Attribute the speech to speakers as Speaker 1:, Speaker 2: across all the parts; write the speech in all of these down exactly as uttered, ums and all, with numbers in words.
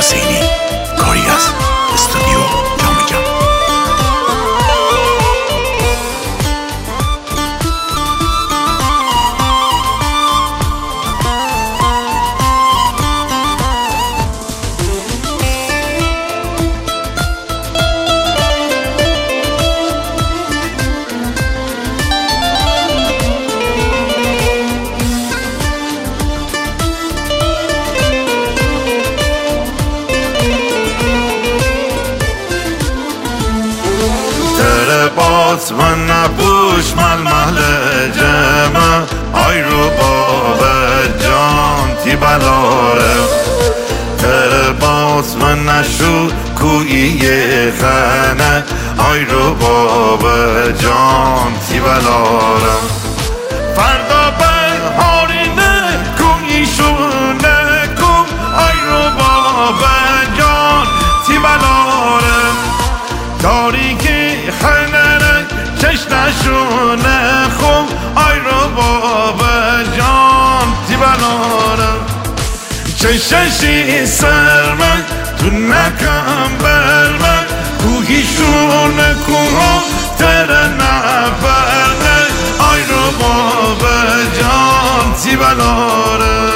Speaker 1: حسینی، کاری از استودیو جام جم.
Speaker 2: باز و نبوش مل محل جمع آی رو باب جان تی بلاره تر باز و نشو کویی خنه آی رو باب جان تی بلاره فردا بهارینه کویی شونه کم آی رو باب جان تی بلاره تاریکی خنره چش نشونه خوب آی رو بابا جان تی بلارم چششی سر من تو نکم بر من کوهی شونه کوها تر نفرنه آی رو بابا جان تی بلارم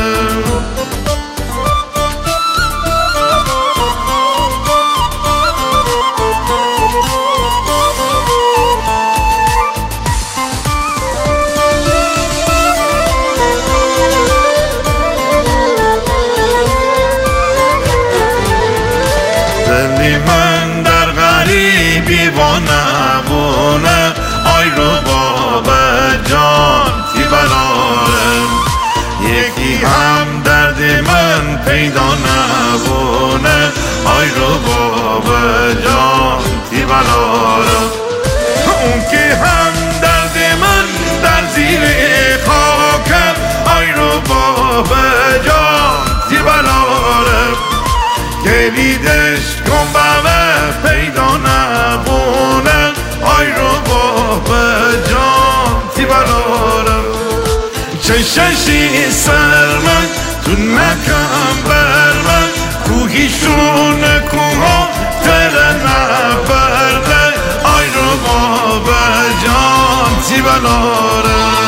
Speaker 2: دلی من در غریبی و نبونه آی رو بابا جان تی بلارم یکی هم درد من پیدا نبونه آی رو بابا جان تی بلارم اون که هم درد من در زیر خاکم آی رو بابا جان تی بلارم گلیدش کن بابا پیدا نبونه آی رو بابا جان تی بلارم چششی سر من تو نکم بر من کوهی شونه کوها تر نبرده آی رو بابا جان تی بلارم